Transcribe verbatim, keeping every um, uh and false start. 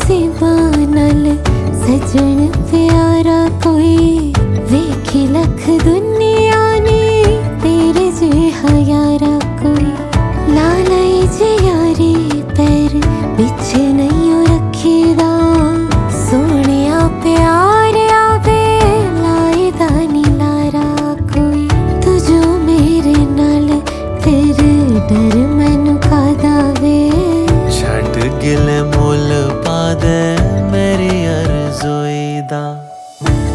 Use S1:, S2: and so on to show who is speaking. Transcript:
S1: नसीबां नाल सजन प्यारा कोई वेखी लख दुनिया ने तेरे जिहा यारा कोई ला लई जे यारी पैर पिछे नहीं रखीदा सोहणिया प्यार आवे लाए दा नी लारा कोई तू जो मेरे नाल फिर डर